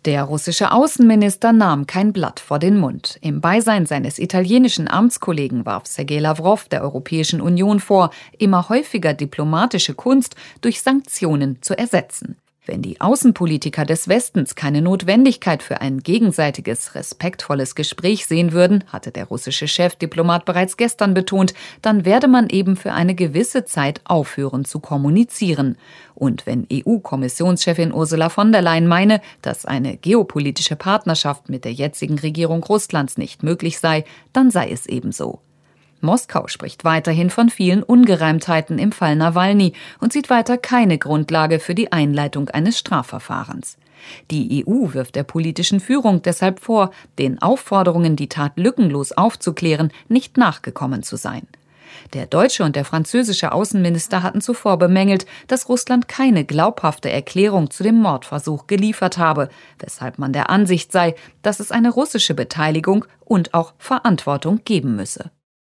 Der russische Außenminister nahm kein Blatt vor den Mund. Im Beisein seines italienischen Amtskollegen warf Sergej Lawrow der Europäischen Union vor, immer häufiger diplomatische Kunst durch Sanktionen zu ersetzen. Wenn die Außenpolitiker des Westens keine Notwendigkeit für ein gegenseitiges, respektvolles Gespräch sehen würden, hatte der russische Chefdiplomat bereits gestern betont, dann werde man eben für eine gewisse Zeit aufhören zu kommunizieren. Und wenn EU-Kommissionschefin Ursula von der Leyen meine, dass eine geopolitische Partnerschaft mit der jetzigen Regierung Russlands nicht möglich sei, dann sei es ebenso. Moskau spricht weiterhin von vielen Ungereimtheiten im Fall Nawalny und sieht weiter keine Grundlage für die Einleitung eines Strafverfahrens. Die EU wirft der politischen Führung deshalb vor, den Aufforderungen, die Tat lückenlos aufzuklären, nicht nachgekommen zu sein. Der deutsche und der französische Außenminister hatten zuvor bemängelt, dass Russland keine glaubhafte Erklärung zu dem Mordversuch geliefert habe, weshalb man der Ansicht sei, dass es eine russische Beteiligung und auch Verantwortung geben müsse.